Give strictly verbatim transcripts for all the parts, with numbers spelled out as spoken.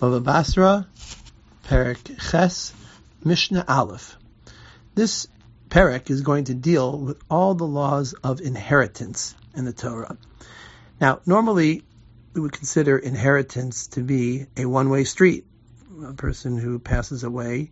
Bava Basra, Perek Ches, Mishnah Aleph. This Perek is going to deal with all the laws of inheritance in the Torah. Now, normally we would consider inheritance to be a one-way street. A person who passes away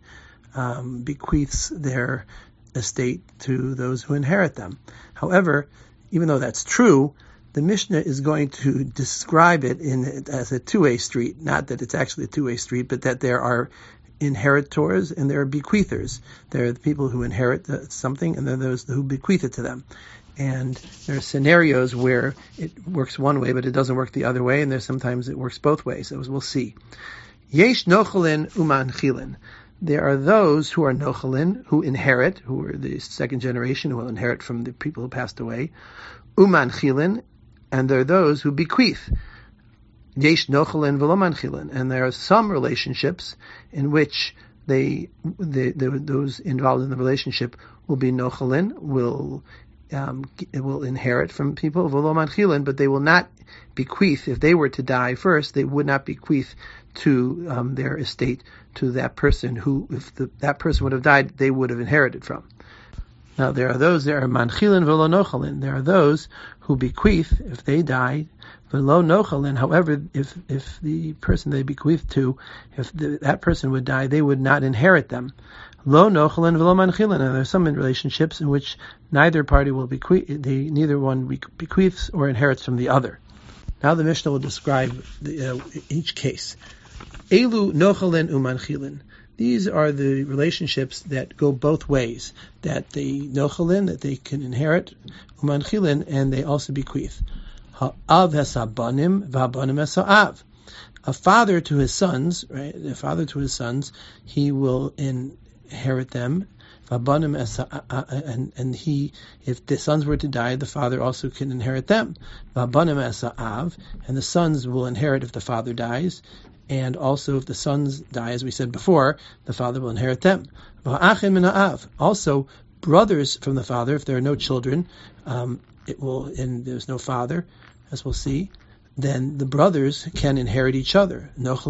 um, bequeaths their estate to those who inherit them. However, even though that's true, the Mishnah is going to describe it in as a two-way street. Not that it's actually a two-way street, but that there are inheritors and there are bequeathers. There are the people who inherit something, and there are those who bequeath it to them. And there are scenarios where it works one way, but it doesn't work the other way, and there's sometimes it works both ways, as we'll see. Yesh nochalin umanchilin. There are those who are nochalin, who inherit, who are the second generation, who will inherit from the people who passed away. Umanchilin, and there are those who bequeath. Yesh nochalin v'lo manchilin. And there are some relationships in which they, they, they those involved in the relationship will be nochalin, will Um, will inherit from people, v'lo manchilin, but they will not bequeath. If they were to die first, they would not bequeath to um, their estate to that person who, if the, that person would have died, they would have inherited from. Now, there are those that are manchilin v'lo nochalin. There are those who bequeath if they died, v'lo nochalin. However, if if the person they bequeath to, if the, that person would die, they would not inherit them. Lo nochalin v'lo manchilin. And there are some relationships in which neither party will bequeath, they, neither one bequeaths or inherits from the other. Now the Mishnah will describe the, uh, each case. Elu nochalin umanchilin. These are the relationships that go both ways. That they nochalin, that they can inherit, umanchilin, and they also bequeath. Ha'av hasabanim v'habanim hasa'av. A father to his sons, right? A father to his sons, he will inherit them. And, and he, if the sons were to die, the father also can inherit them. And the sons will inherit if the father dies. And also if the sons die, as we said before, the father will inherit them. Also, brothers from the father, if there are no children, um, it will, and there's no father, as we'll see, then the brothers can inherit each other.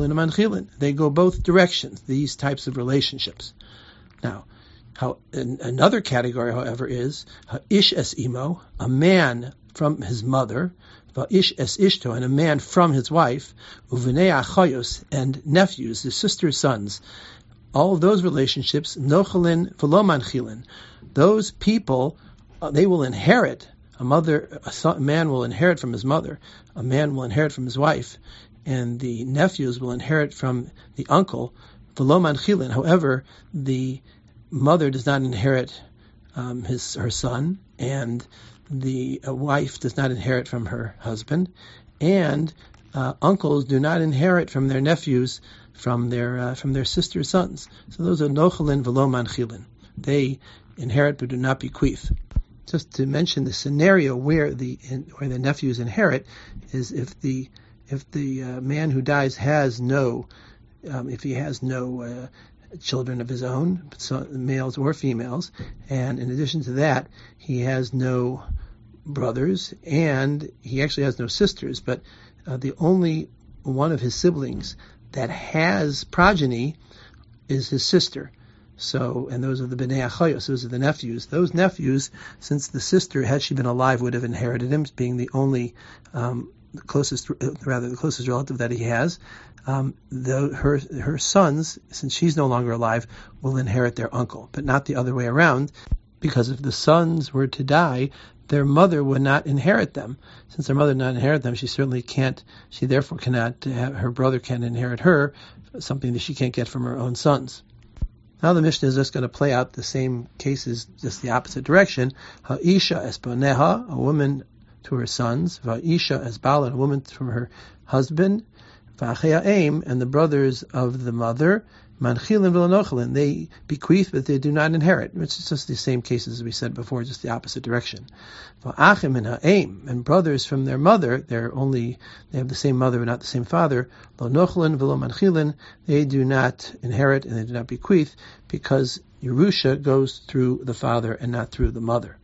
They go both directions, these types of relationships. Now, how another category, however, is ish es imo, a man from his mother, ish es ishto, and a man from his wife, uvnei achayos, and nephews, his sister's sons. All of those relationships, nochalin v'lo manchilin. Those people, uh, they will inherit. A mother, a, son, a man will inherit from his mother. A man will inherit from his wife, and the nephews will inherit from the uncle. V'lo manchilin. However, the mother does not inherit um, his her son, and the uh, wife does not inherit from her husband, and uh, uncles do not inherit from their nephews, from their uh, from their sister's sons. So those are nochalin v'lo manchilin. They inherit but do not bequeath. Just to mention the scenario where the in, where the nephews inherit is if the if the uh, man who dies has no um, if he has no uh, children of his own, so males or females, and in addition to that, he has no brothers, and he actually has no sisters, but uh, the only one of his siblings that has progeny is his sister. So, and those are the bnei achayos, those are the nephews. Those nephews, since the sister, had she been alive, would have inherited him, being the only um, the closest, rather the closest relative that he has. Um, the, her her sons, since she's no longer alive, will inherit their uncle, but not the other way around, because if the sons were to die, their mother would not inherit them. Since their mother did not inherit them, she certainly can't. She therefore cannot. Have, her brother can inherit her, something that she can't get from her own sons. Now the Mishnah is just going to play out the same cases, just the opposite direction. Ha'isha es boneha, a woman to her sons. Va'isha es bala, a woman from her husband. V'achei ha'em, and the brothers of the mother. Manchilin v'lo nochalin, they bequeath, but they do not inherit. Which is just the same cases as we said before, just the opposite direction. V'achim and ha'em, and brothers from their mother, they're only, they have the same mother but not the same father. Lo nochalin v'lo manchilin, they do not inherit and they do not bequeath, because Yerusha goes through the father and not through the mother.